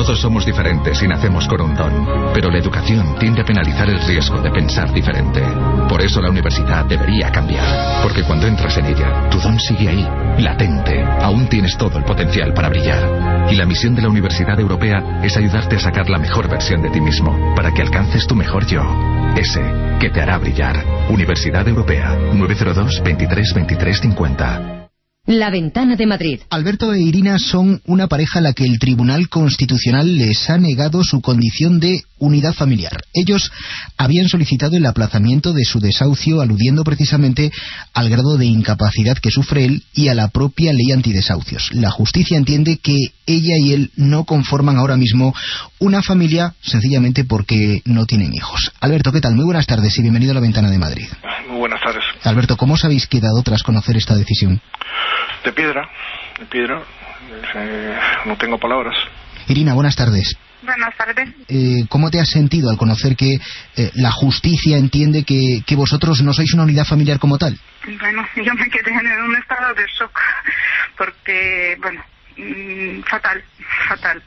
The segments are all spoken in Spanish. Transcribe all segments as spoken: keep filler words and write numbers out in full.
Todos somos diferentes y nacemos con un don, pero la educación tiende a penalizar el riesgo de pensar diferente. Por eso la universidad debería cambiar, porque cuando entras en ella, tu don sigue ahí, latente. Aún tienes todo el potencial para brillar. Y la misión de la Universidad Europea es ayudarte a sacar la mejor versión de ti mismo, para que alcances tu mejor yo. Ese que te hará brillar. Universidad Europea, nueve cero dos, veintitrés, veintitrés, cincuenta. La Ventana de Madrid. Alberto e Irina son una pareja a la que el Tribunal Constitucional les ha negado su condición de unidad familiar. Ellos habían solicitado el aplazamiento de su desahucio aludiendo precisamente al grado de incapacidad que sufre él y a la propia ley antidesahucios. La justicia entiende que ella y él no conforman ahora mismo una familia sencillamente porque no tienen hijos. Alberto, ¿qué tal? Muy buenas tardes y bienvenido a La Ventana de Madrid. Muy buenas tardes. Alberto, ¿cómo os habéis quedado tras conocer esta decisión? De piedra, de piedra, eh, no tengo palabras. Irina, buenas tardes. Buenas tardes. Eh, ¿Cómo te has sentido al conocer que eh, la justicia entiende que, que vosotros no sois una unidad familiar como tal? Bueno, yo me quedé en un estado de shock, porque, bueno, mmm, fatal, fatal.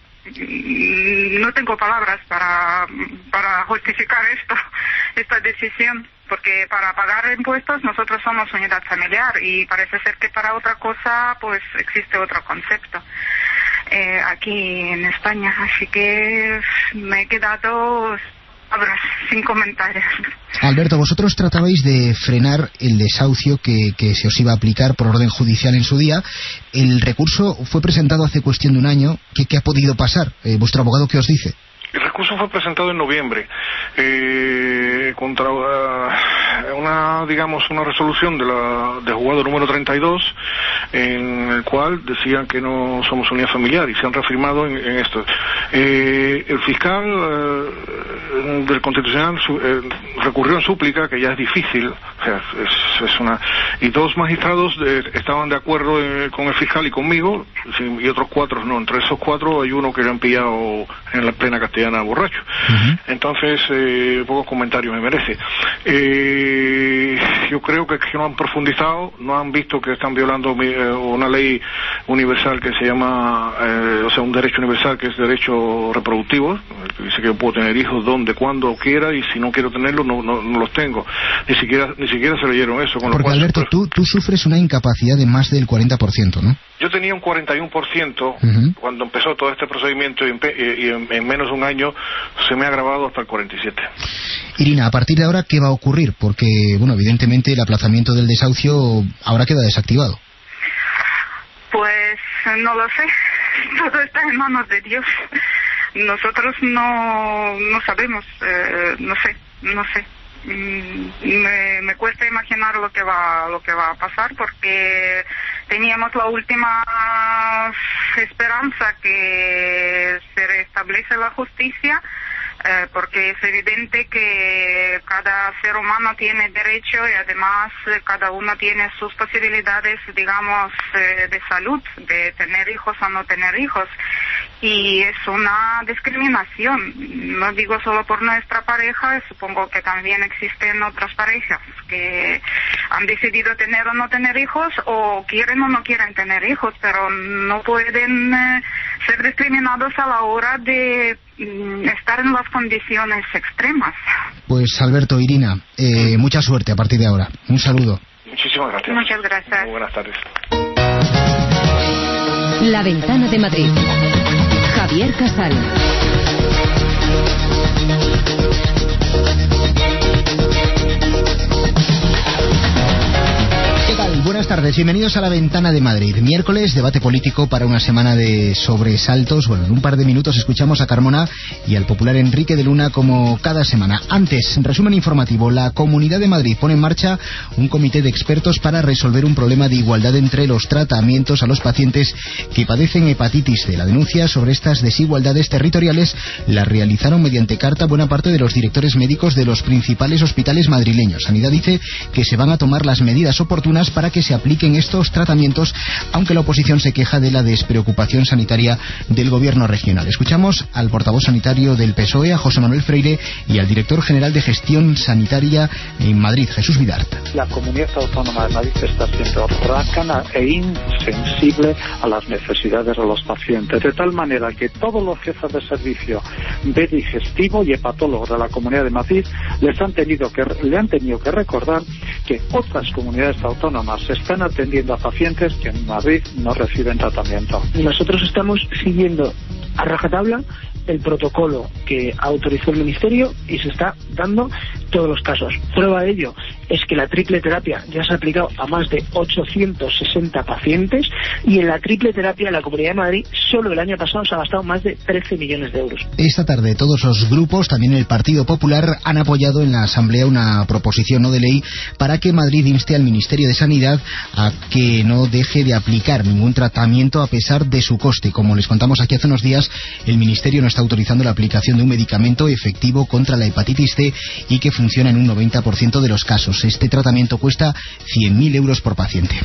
No tengo palabras para, para justificar esto, esta decisión, porque para pagar impuestos nosotros somos unidad familiar y parece ser que para otra cosa pues existe otro concepto eh, aquí en España, así que me he quedado sin comentarios. Alberto, vosotros tratabais de frenar el desahucio que, que se os iba a aplicar por orden judicial en su día. El recurso fue presentado hace cuestión de un año. ¿Qué, qué ha podido pasar? Eh, ¿Vuestro abogado qué os dice? El recurso fue presentado en noviembre eh, contra uh, una, digamos, una resolución de la de juzgado número treinta y dos en el cual decían que no somos unidad familiar y se han reafirmado en, en esto. Eh, el fiscal uh, del Constitucional su, eh, recurrió en súplica, que ya es difícil, o sea, es, es una y dos magistrados de, estaban de acuerdo eh, con el fiscal y conmigo, y otros cuatro no. Entre esos cuatro hay uno que le han pillado en la plena castellana borracho. Uh-huh. Entonces, eh, pocos comentarios me merece. Eh, yo creo que, que no han profundizado, no han visto que están violando mi, eh, una ley universal que se llama, eh, o sea, un derecho universal que es derecho reproductivo, que dice que yo puedo tener hijos donde, cuando quiera, y si no quiero tenerlos, no, no, no los tengo. Ni siquiera ni siquiera se leyeron eso. Con Porque, lo cual, Alberto, pues, tú, tú sufres una incapacidad de más del cuarenta por ciento, ¿no? Yo tenía un cuarenta y uno por ciento uh-huh. cuando empezó todo este procedimiento y en, y en, en menos de un año se me ha agravado hasta el cuarenta y siete. Irina, a partir de ahora, ¿qué va a ocurrir? Porque, bueno, evidentemente el aplazamiento del desahucio ahora queda desactivado. Pues no lo sé, todo está en manos de Dios. Nosotros no no sabemos, eh, no sé, no sé. Me, me cuesta imaginar lo que va lo que va a pasar, porque teníamos la última esperanza que se restablece la justicia, eh, porque es evidente que cada ser humano tiene derecho y además eh, cada uno tiene sus posibilidades, digamos, eh, de salud, de tener hijos o no tener hijos. Y es una discriminación, no digo solo por nuestra pareja, supongo que también existen otras parejas que han decidido tener o no tener hijos, o quieren o no quieren tener hijos, pero no pueden eh, ser discriminados a la hora de mm, estar en las condiciones extremas. Pues Alberto, Irina, eh, mucha suerte a partir de ahora. Un saludo. Muchísimas gracias. Muchas gracias. Muy buenas tardes. La Ventana de Madrid. Javier Casal. ¿Qué tal? Buenas tardes, bienvenidos a La Ventana de Madrid. Miércoles, debate político para una semana de sobresaltos. Bueno, en un par de minutos escuchamos a Carmona y al popular Enrique de Luna como cada semana. Antes, resumen informativo. La Comunidad de Madrid pone en marcha un comité de expertos para resolver un problema de igualdad entre los tratamientos a los pacientes que padecen hepatitis C. La denuncia sobre estas desigualdades territoriales la realizaron mediante carta buena parte de los directores médicos de los principales hospitales madrileños. Sanidad dice que se van a tomar las medidas oportunas para que se apliquen estos tratamientos, aunque la oposición se queja de la despreocupación sanitaria del gobierno regional. Escuchamos al portavoz sanitario del P S O E, a José Manuel Freire, y al director general de Gestión Sanitaria en Madrid, Jesús Vidart. La comunidad autónoma de Madrid está siendo rácana e insensible a las necesidades de los pacientes, de tal manera que todos los jefes de servicio de digestivo y hepatólogos de la Comunidad de Madrid les han tenido que, le han tenido que recordar que otras comunidades autónomas están atendiendo a pacientes que en Madrid no reciben tratamiento. Nosotros estamos siguiendo a rajatabla el protocolo que autorizó el Ministerio y se está dando todos los casos. Prueba de ello es que la triple terapia ya se ha aplicado a más de ochocientos sesenta pacientes y en la triple terapia en la Comunidad de Madrid solo el año pasado se ha gastado más de trece millones de euros. Esta tarde todos los grupos, también el Partido Popular, han apoyado en la Asamblea una proposición no de ley para que Madrid inste al Ministerio de Sanidad a que no deje de aplicar ningún tratamiento a pesar de su coste. Como les contamos aquí hace unos días, el Ministerio no está autorizando la aplicación de un medicamento efectivo contra la hepatitis C y que funciona en un noventa por ciento de los casos. Este tratamiento cuesta cien mil euros por paciente.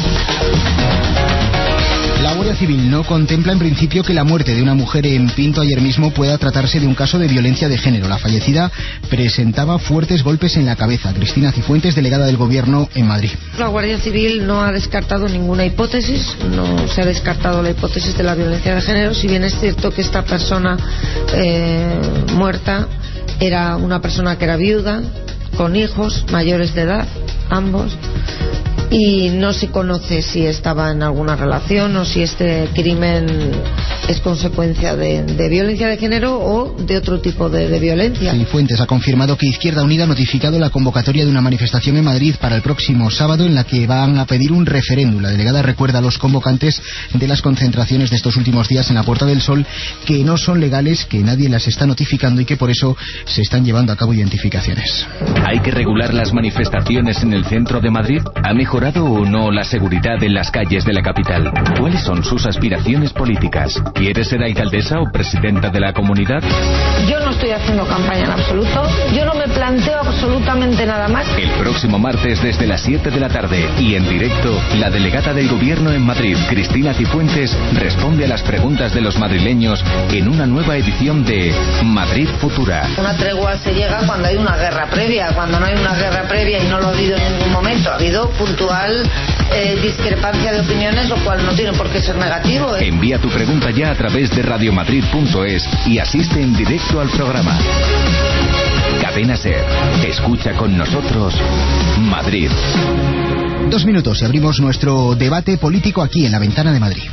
La Guardia Civil no contempla en principio que la muerte de una mujer en Pinto ayer mismo pueda tratarse de un caso de violencia de género. La fallecida presentaba fuertes golpes en la cabeza. Cristina Cifuentes, delegada del Gobierno en Madrid. La Guardia Civil no ha descartado ninguna hipótesis, no se ha descartado la hipótesis de la violencia de género, si bien es cierto que esta persona eh, muerta era una persona que era viuda, con hijos mayores de edad, ambos, y no se conoce si estaba en alguna relación o si este crimen es consecuencia de, de violencia de género o de otro tipo de, de violencia. Sí, Fuentes ha confirmado que Izquierda Unida ha notificado la convocatoria de una manifestación en Madrid para el próximo sábado en la que van a pedir un referéndum. La delegada recuerda a los convocantes de las concentraciones de estos últimos días en la Puerta del Sol que no son legales, que nadie las está notificando y que por eso se están llevando a cabo identificaciones. ¿Hay que regular las manifestaciones en el centro de Madrid? ¿Ha mejorado o no la seguridad en las calles de la capital? ¿Cuáles son sus aspiraciones políticas? ¿Quiere ser alcaldesa o presidenta de la comunidad? Yo no estoy haciendo campaña en absoluto, yo no me planteo absolutamente nada más. El próximo martes desde las siete de la tarde y en directo, la delegada del Gobierno en Madrid, Cristina Cifuentes, responde a las preguntas de los madrileños en una nueva edición de Madrid Futura. Una tregua se llega cuando hay una guerra previa, cuando no hay una guerra previa y no lo ha habido en ningún momento, ha habido puntual eh, discrepancia de opiniones, lo cual no tiene por qué ser negativo. ¿eh? Envía tu pregunta ya a través de radiomadrid punto es y asiste en directo al programa. Cadena SER. Escucha con nosotros Madrid. Dos minutos y abrimos nuestro debate político aquí en La Ventana de Madrid.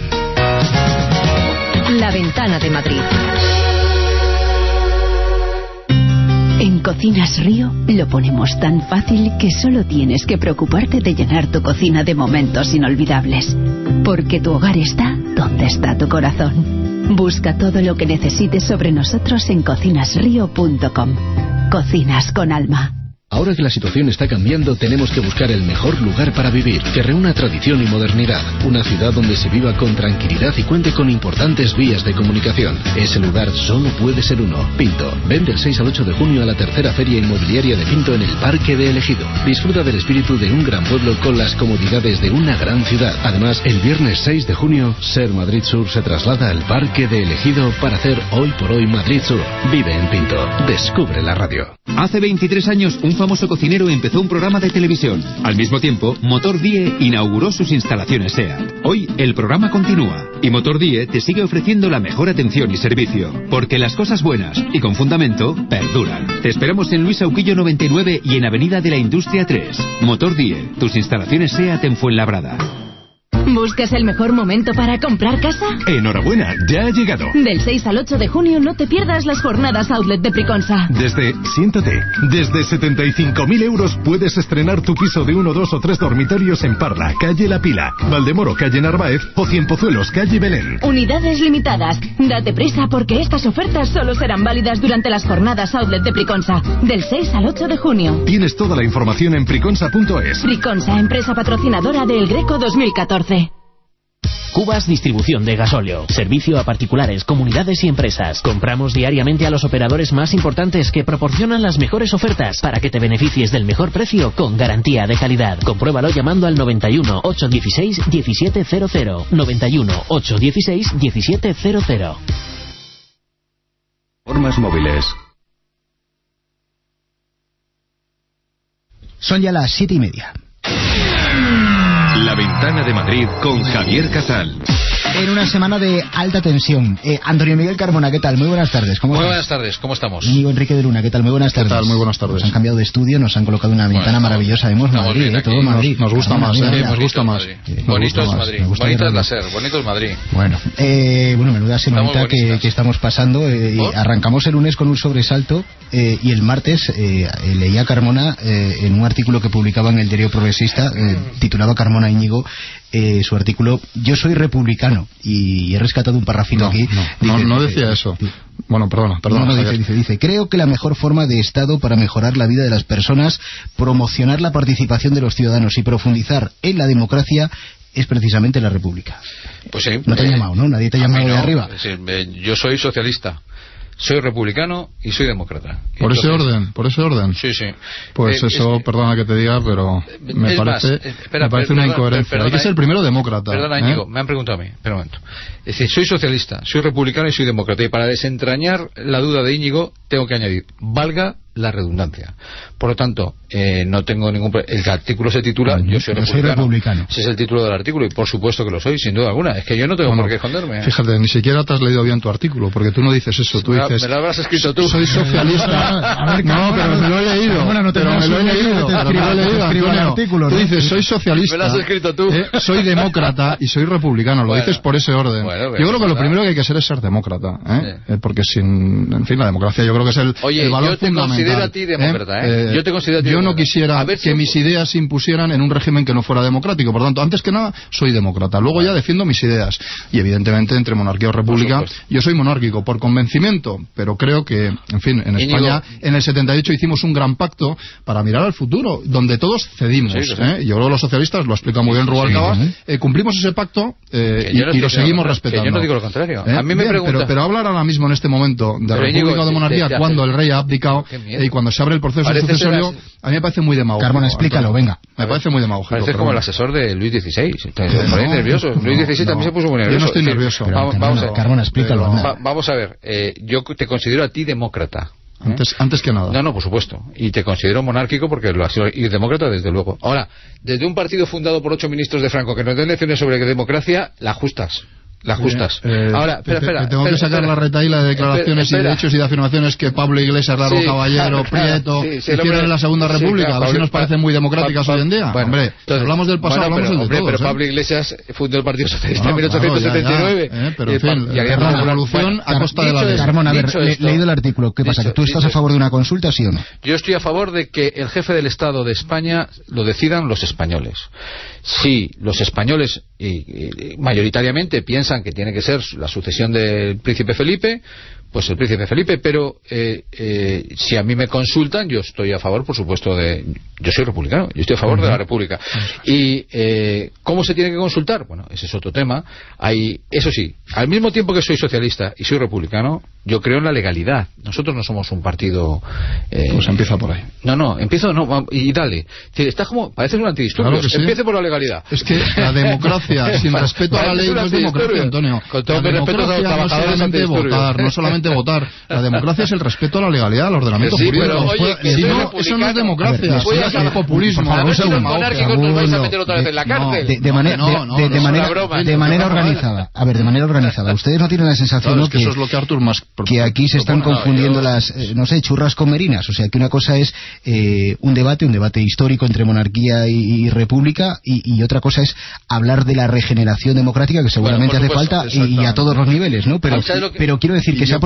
La Ventana de Madrid. En Cocinas Río lo ponemos tan fácil que solo tienes que preocuparte de llenar tu cocina de momentos inolvidables. Porque tu hogar está donde está tu corazón. Busca todo lo que necesites sobre nosotros en cocinas río punto com. Cocinas con alma. Ahora que la situación está cambiando, tenemos que buscar el mejor lugar para vivir, que reúna tradición y modernidad. Una ciudad donde se viva con tranquilidad y cuente con importantes vías de comunicación. Ese lugar solo puede ser uno. Pinto. Ven del seis al ocho de junio a la tercera Feria Inmobiliaria de Pinto en el Parque de Ejido. Disfruta del espíritu de un gran pueblo con las comodidades de una gran ciudad. Además, el viernes seis de junio, Ser Madrid Sur se traslada al Parque de Ejido para hacer Hoy por Hoy Madrid Sur. Vive en Pinto. Descubre la radio. Hace veintitrés años, un famoso cocinero empezó un programa de televisión. Al mismo tiempo, Motor Die inauguró sus instalaciones SEAT. Hoy, el programa continúa. Y Motor Die te sigue ofreciendo la mejor atención y servicio. Porque las cosas buenas y con fundamento perduran. Te esperamos en Luis Auquillo noventa y nueve y en Avenida de la Industria tres. Motor Die, tus instalaciones SEAT en Fuenlabrada. ¿Buscas el mejor momento para comprar casa? Enhorabuena, ya ha llegado. Del seis al ocho de junio no te pierdas las jornadas Outlet de Priconsa. Desde, siéntate, desde setenta y cinco mil euros puedes estrenar tu piso de uno, dos o tres dormitorios en Parla, calle La Pila, Valdemoro, calle Narváez o Cienpozuelos, calle Belén. Unidades limitadas. Date prisa porque estas ofertas solo serán válidas durante las jornadas Outlet de Priconsa. Del seis al ocho de junio. Tienes toda la información en priconsa punto es. Priconsa, empresa patrocinadora de El Greco dos mil catorce. Cubas Distribución de Gasóleo. Servicio a particulares, comunidades y empresas. Compramos diariamente a los operadores más importantes que proporcionan las mejores ofertas para que te beneficies del mejor precio con garantía de calidad. Compruébalo llamando al noventa y uno, ochocientos dieciséis, diecisiete cero cero. noventa y uno, ochocientos dieciséis, diecisiete cero cero. Formas móviles. Son ya las siete y media. La Ventana de Madrid con Javier Casal. En una semana de alta tensión. Eh, Antonio Miguel Carmona, ¿qué tal? Muy buenas tardes. ¿Cómo Muy estás? buenas tardes, ¿cómo estamos? Íñigo Enrique de Luna, ¿qué tal? Muy buenas tardes. ¿Qué tal? Muy buenas tardes. Nos han cambiado de estudio, nos han colocado una ventana bueno, maravillosa. Vemos Madrid, eh, todo Madrid. Nos, nos gusta Carmona, más, mira, eh, mira. nos gusta más. Eh, Bonito es más. Madrid, Me gusta bonito es verlo. la SER, bonito es Madrid. Bueno, eh, bueno, menuda semanita que, buenísimas. que estamos pasando. Eh, y ¿Por? arrancamos el lunes con un sobresalto eh, y el martes eh, eh, leía Carmona eh, en un artículo que publicaba en el Diario Progresista, eh, titulado Carmona Íñigo, eh, su artículo Yo soy republicano, y he rescatado un parrafito No, aquí. no, Dice, no, no dice, decía eso. Bueno, perdona, perdona. No, no, dice, Javier. dice, dice, creo que la mejor forma de Estado para mejorar la vida de las personas, promocionar la participación de los ciudadanos y profundizar en la democracia es precisamente la República. Pues sí. No te ha eh, llamado, ¿no? Nadie te ha a mí llamado de no. arriba. Es decir, eh, yo soy socialista, soy republicano y soy demócrata. Por ese Entonces- orden, por ese orden. Sí, sí. Pues Eh, eso, es- perdona que te diga, pero me es parece, más, eh, espera, me parece per- una perdona, incoherencia. perdona, Hay que ser primero demócrata. Perdona, ¿eh? Íñigo, me han preguntado a mí. Espera un momento. Es decir, soy socialista, soy republicano y soy demócrata. Y para desentrañar la duda de Íñigo, tengo que añadir, valga la redundancia. Por lo tanto, eh, no tengo ningún... pro- El artículo se titula Yo soy Yo soy republicano. republicano. Ese es el título del artículo y por supuesto que lo soy, sin duda alguna. Es que yo no tengo Bueno, por qué esconderme. Fíjate, ni siquiera te has leído bien tu artículo, porque tú no dices eso, tú Me la- dices... me lo habrás escrito tú. Soy socialista. A ver, no, Carmona, pero me lo he leído. Carmona, no te pero veas me lo he un leído. libro, te pero me lo he escribo- te leído, escribo el Antonio. artículo, Tú ¿no? dices, soy socialista. Me lo has escrito tú. eh, soy demócrata y soy republicano. Lo Bueno. dices por ese orden. Bueno, yo creo que lo ¿verdad? primero que hay que ser es ser demócrata. ¿eh? Sí. Eh, porque sin... En fin, la democracia yo creo que es el, Oye, el valor yo te fundamental. considero a ti demócrata, ¿eh? Yo te considero a ti Yo no demócrata. quisiera A ver si- que mis ideas se impusieran en un régimen que no fuera democrático. Por tanto, antes que nada, soy demócrata. Luego ya defiendo mis ideas. Y evidentemente, entre monarquía o república, supuesto. yo soy monárquico por convencimiento, pero creo que, en fin, en Íñigo. España, en el setenta y ocho hicimos un gran pacto para mirar al futuro, donde todos cedimos. Sí, lo sé. ¿eh? Yo creo que los socialistas, lo explica muy bien Rubalcaba, sí. eh, cumplimos ese pacto eh, Que y, yo no y lo estoy seguimos diciendo- respetando. que yo no digo lo contrario. ¿Eh? A mí me Bien, pregunta- pero, pero hablar ahora mismo en este momento de Pero, república Íñigo, o de te- monarquía te hace- cuando el rey ha abdicado Qué miedo. y cuando se abre el proceso Parece sucesorio, ser a mí me parece muy demagógico. Carmona, explícalo, Antonio. venga. Me parece muy demagógico. Pareces pero como el bueno. asesor de Luis dieciséis. Estás Eh, por ahí no, nervioso. no, Luis dieciséis no. también se puso muy Yo no nervioso. estoy Es decir, nervioso. Pero, Vamos, Carmona, vamos a ver. Carmona, explícalo, Pero- anda. Va- vamos a ver. eh, yo te considero a ti demócrata. ¿eh? Antes, antes que nada. No, no, por supuesto. Y te considero monárquico porque lo has sido, y demócrata desde luego. Ahora, desde un partido fundado por ocho ministros de Franco que nos den lecciones sobre democracia, la ajustas. La ajustas. Eh, Ahora, te- espera, te- espera. te tengo espera, que sacar espera. la retaíla de declaraciones Espera, y de espera. hechos y de afirmaciones que Pablo Iglesias, Largo Sí, Caballero, claro, claro. Prieto Sí, sí, el hicieron hombre- en la Segunda sí, República. claro, a ver si Pablo- nos parecen muy democráticas Pa- hoy en día. bueno, hombre, entonces, hablamos del pasado, bueno, hablamos pero, del de hombre, todos. pero ¿eh? Pablo Iglesias fundó el Partido Socialista en Bueno, mil ochocientos setenta y nueve. claro, ya, ya, pero en Eh, pa- fin, y había la revolución. revolución Bueno, a costa de la dicho ley. esto- Carmona, a ver, dicho le- esto- leído el artículo. ¿Qué pasa? dicho- ¿Que tú estás dicho- a favor de una consulta, sí o no? Yo estoy a favor de que el jefe del Estado de España lo decidan los españoles. Si los españoles y, y, mayoritariamente piensan que tiene que ser la sucesión del príncipe Felipe, pues el príncipe Felipe, pero eh, eh, si a mí me consultan, yo estoy a favor, por supuesto, de... Yo soy republicano, yo estoy a favor de la República. Y eh, ¿cómo se tiene que consultar? Bueno, ese es otro tema. Hay, eso sí, al mismo tiempo que soy socialista y soy republicano, yo creo en la legalidad. Nosotros no somos un partido... Eh, Pues empieza por ahí. No, no, empiezo, no, va- y dale. Es decir, estás como, pareces un antidisturbios. Claro que sí. Empiece por la legalidad. Es que la democracia sin respeto a la Pareces ley un no es democracia, antidisturbios. Antonio. Con todo La mi respeto a los democracia no es trabajadores solamente antidisturbios. votar, no es solamente votar. La democracia es el respeto a la legalidad, al ordenamiento Sí, jurídico. pero, oye, que Si soy no, republicano. eso no es democracia. A ver, Eso voy a es hacer- populismo. por favor, A ver si un los segundo, monárquicos nos vais a segundo. meter otra vez en la cárcel. De, de manera, no, no, de, de- no, de es manera, una broma. de manera No, no, organizada. A ver, de manera organizada. Ustedes no tienen la sensación, Claro, ¿no? es que eso es lo que Artur más que aquí se están propone. confundiendo No, yo- las, eh, no sé, churras con merinas. O sea, que una cosa es eh, un debate, un debate histórico entre monarquía y, y república, y, y otra cosa es hablar de la regeneración democrática, que seguramente Bueno, hace por supuesto, falta y, y a todos los niveles, ¿no? Pero, ¿Sabes lo que- pero quiero decir Y que se yo ha creo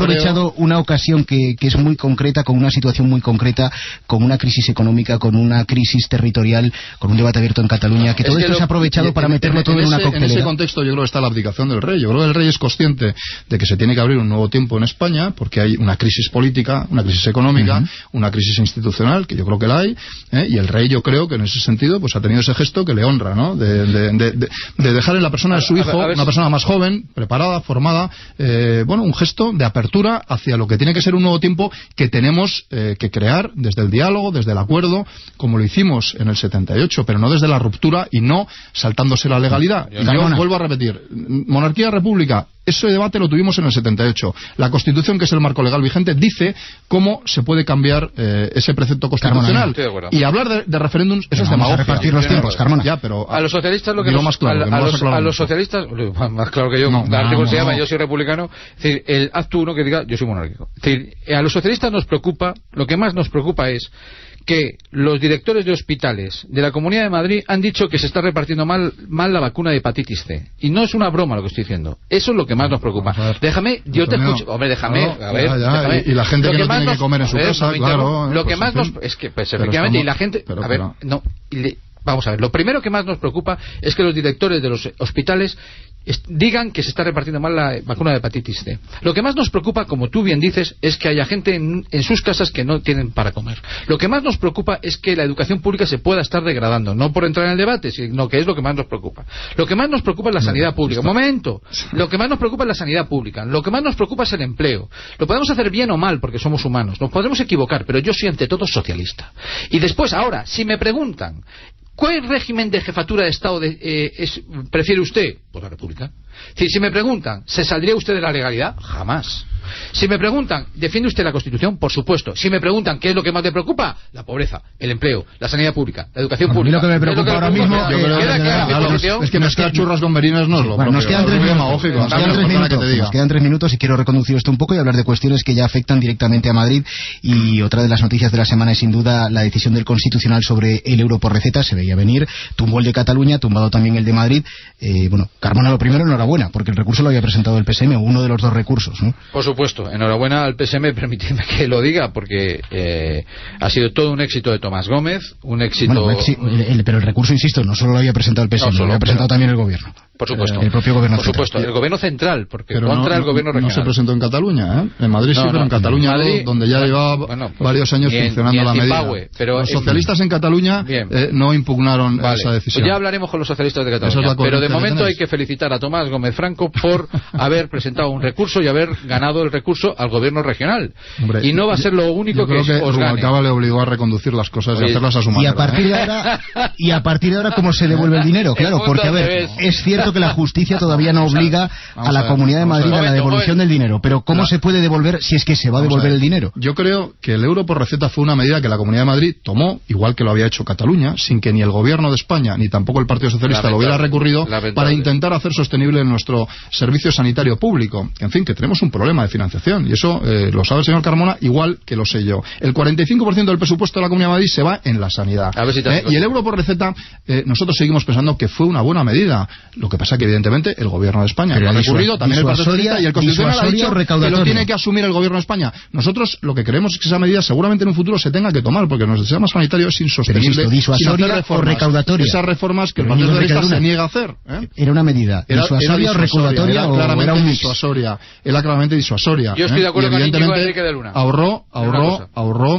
aprovechado creo... una ocasión que, que es muy concreta, con una situación muy concreta, con una crisis económica, con una crisis territorial, con un debate abierto en Cataluña, que todo esto lo... se ha aprovechado para meterlo todo en, en, en una ese, coctelera. En ese contexto yo creo que está la abdicación del rey. Yo creo que el rey es consciente de que se tiene que abrir un nuevo tiempo en España, porque hay una crisis política, una crisis económica, uh-huh. una crisis institucional, que yo creo que la hay, ¿eh? Y el rey yo creo que en ese sentido pues ha tenido ese gesto que le honra, ¿no? De, de, de, de, de dejar en la persona de su hijo, a ver, a ver una si... persona más joven, preparada, formada, eh, bueno, un gesto de apertura hacia lo que tiene que ser un nuevo tiempo que tenemos eh, que crear desde el diálogo, desde el acuerdo, como lo hicimos en el setenta y ocho, pero no desde la ruptura y no saltándose la legalidad. Y yo vuelvo a repetir, monarquía, república, ese debate lo tuvimos en el setenta y ocho. La Constitución, que es el marco legal vigente, dice cómo se puede cambiar eh, ese precepto constitucional. Carmona, y hablar de, de referéndums, eso es demagogia. Repartir los tiempos, Carmona. Ya, pero a los socialistas lo que nos, más claro, a, que a, los, a, a los socialistas, más claro que yo, no, no, no, se llama, no. Yo soy republicano, es decir, el haz tú uno que diga yo soy monárquico. Es decir, a los socialistas nos preocupa, lo que más nos preocupa es que los directores de hospitales de la Comunidad de Madrid han dicho que se está repartiendo mal, mal la vacuna de hepatitis C. Y no es una broma lo que estoy diciendo. Eso es lo que más nos preocupa. Déjame, yo te escucho. Hombre, déjame. No, a ver, ya, ya, déjame. Y, y la gente lo que, que no tiene nos, que comer en su ver, casa, no claro. Lo pues que más en fin, nos... Es que, pues efectivamente, estamos, y la gente... pero, a ver, pero, no... Le, vamos a ver, lo primero que más nos preocupa es que los directores de los hospitales digan que se está repartiendo mal la vacuna de hepatitis C. Lo que más nos preocupa, como tú bien dices, es que haya gente en, en sus casas que no tienen para comer. Lo que más nos preocupa es que la educación pública se pueda estar degradando, no por entrar en el debate, sino que es lo que más nos preocupa. Lo que más nos preocupa es la sanidad pública. Un momento. Lo que más nos preocupa es la sanidad pública. Lo que más nos preocupa es el empleo. Lo podemos hacer bien o mal porque somos humanos. Nos podemos equivocar, pero yo soy ante todo socialista. Y después, ahora, si me preguntan ¿cuál régimen de jefatura de Estado de, eh, es, prefiere usted? Pues la República. Si, si me preguntan, ¿se saldría usted de la legalidad? Jamás. Si me preguntan, ¿defiende usted la Constitución? Por supuesto. Si me preguntan, ¿qué es lo que más le preocupa? La pobreza, el empleo, la sanidad pública, la educación bueno, pública. A mí lo que me preocupa ahora mismo yo creo que claro, es, es que mezclar churras con merinas no es lo bueno, nos quedan tres minutos, nos quedan tres minutos, nos quedan tres minutos y quiero reconducir esto un poco y hablar de cuestiones que ya afectan directamente a Madrid. Y otra de las noticias de la semana es sin duda la decisión del Constitucional sobre el euro por receta. Se veía venir, tumbó el de Cataluña, tumbado también el de Madrid. Eh, bueno, Carmona, lo primero, enhorabuena, porque el recurso lo había presentado el P S M, uno de los dos recursos, ¿no? Por supuesto, enhorabuena al P S M, permitidme que lo diga, porque eh, ha sido todo un éxito de Tomás Gómez, un éxito... Bueno, el, el, pero el recurso, insisto, no solo lo había presentado el P S M, no, solo, lo había presentado pero... también el Gobierno. Por supuesto. El propio gobierno Por supuesto, central. el gobierno central, porque pero contra no, el gobierno regional. No se presentó en Cataluña, ¿eh? En Madrid no, sí, pero no, en Cataluña, en Madrid, donde ya llevaba bueno, pues, varios años en, funcionando la Zimbabue, medida. Pero los socialistas en, en Cataluña eh, no impugnaron vale, esa decisión. Pues ya hablaremos con los socialistas de Cataluña. Es pero de momento hay que felicitar a Tomás Gómez Franco por haber presentado un recurso y haber ganado el recurso al gobierno regional. Hombre, y no va a ser lo único yo creo que, que os gane. Rubalcaba le obligó a reconducir las cosas Oye, y hacerlas a su manera. Y a partir de ahora, y a partir de ahora ¿cómo se devuelve el dinero? Claro, porque a ver, es cierto que la justicia todavía no obliga a la Comunidad de Madrid a la devolución del dinero, pero ¿cómo no. se puede devolver si es que se va a devolver el dinero? Yo creo que el euro por receta fue una medida que la Comunidad de Madrid tomó, igual que lo había hecho Cataluña, sin que ni el Gobierno de España ni tampoco el Partido Socialista lo hubiera recurrido, lamentable. Para intentar hacer sostenible nuestro servicio sanitario público. En fin, que tenemos un problema de financiación, y eso eh, lo sabe el señor Carmona igual que lo sé yo. El cuarenta y cinco por ciento del presupuesto de la Comunidad de Madrid se va en la sanidad. A ver si ¿Eh? Y el euro por receta, eh, nosotros seguimos pensando que fue una buena medida. Lo que pasa que evidentemente el Gobierno de España lo ha recurrido, también el Partido Socialista, y el Constitucional ha dicho que lo tiene que asumir el Gobierno de España. Nosotros lo que creemos es que esa medida seguramente en un futuro se tenga que tomar, porque nuestro sistema sanitario es insostenible. Pero disuasoria o recaudatoria. Esas reformas que el Partido Socialista se niega a hacer. ¿eh? Era una medida disuasoria o recaudatoria, era claramente era un disuasoria. Era claramente disuasoria. Yo estoy de acuerdo con Enrique de Luna. Ahorró, ahorró, ahorró,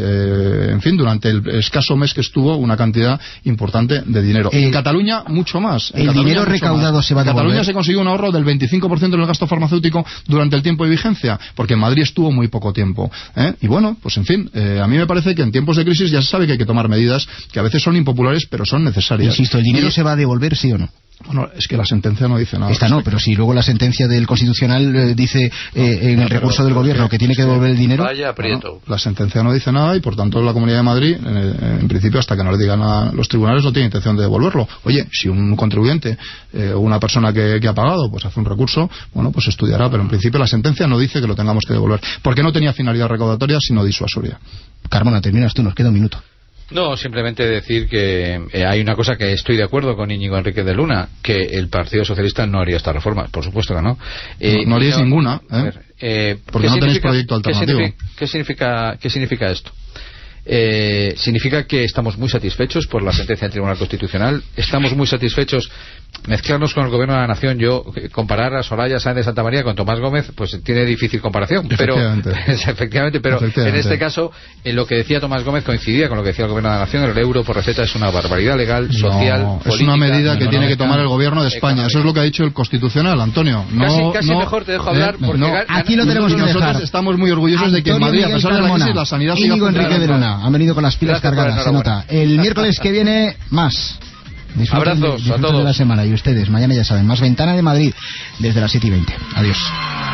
eh, en fin, durante el escaso mes que estuvo, una cantidad importante de dinero. Eh, en Cataluña, mucho más. En el Cataluña, dinero recaudado más. se va a devolver. En Cataluña se consiguió un ahorro del veinticinco por ciento en el gasto farmacéutico durante el tiempo de vigencia, porque en Madrid estuvo muy poco tiempo. ¿eh? Y bueno, pues en fin, eh, a mí me parece que en tiempos de crisis ya se sabe que hay que tomar medidas que a veces son impopulares, pero son necesarias. Insisto, ¿el dinero y... se va a devolver, sí o no? Bueno, es que la sentencia no dice nada. Esta no, pero si luego la sentencia del Constitucional eh, dice eh, en el recurso del Gobierno que tiene que devolver el dinero. Vaya aprieto. Bueno, la sentencia no dice nada y por tanto la Comunidad de Madrid, eh, en principio, hasta que no le digan a los tribunales, no tiene intención de devolverlo. Oye, si un contribuyente eh, o una persona que, que ha pagado pues hace un recurso, bueno, pues estudiará, pero en principio la sentencia no dice que lo tengamos que devolver, porque no tenía finalidad recaudatoria sino disuasoria. Carmona, terminas tú, nos queda un minuto. No, simplemente decir que eh, hay una cosa que estoy de acuerdo con Íñigo Enrique de Luna, que el Partido Socialista no haría esta reforma, por supuesto que no. Eh, no, no haríais no, ninguna, ¿eh? A ver, Eh, Porque no tenéis proyecto alternativo. ¿qué significa, qué significa, qué significa esto? Eh, significa que estamos muy satisfechos por la sentencia del Tribunal Constitucional, estamos muy satisfechos. Mezclarnos con el Gobierno de la Nación, yo comparar a Soraya Sáenz de Santa María con Tomás Gómez, pues tiene difícil comparación, pero efectivamente, pero efectivamente. En este caso, en lo que decía Tomás Gómez coincidía con lo que decía el Gobierno de la Nación. El euro por receta es una barbaridad legal, social, no, política, es una medida que económica, tiene que tomar el Gobierno de España. económica. Eso es lo que ha dicho el Constitucional, Antonio. No, casi casi no, mejor te dejo hablar eh, porque no, gana, aquí lo tenemos que nosotros dejar. Estamos muy orgullosos Antonio de que en Madrid, Miguel a pesar de la Carmona, crisis, la sanidad siga Íñigo Enrique de funcionando. Luna han venido con las pilas Gracias, cargadas, se nota. El miércoles que viene más. Disfruten, Abrazos disfruten a todos. de la semana, y ustedes mañana ya saben, más Ventana de Madrid desde las siete y veinte. Adiós.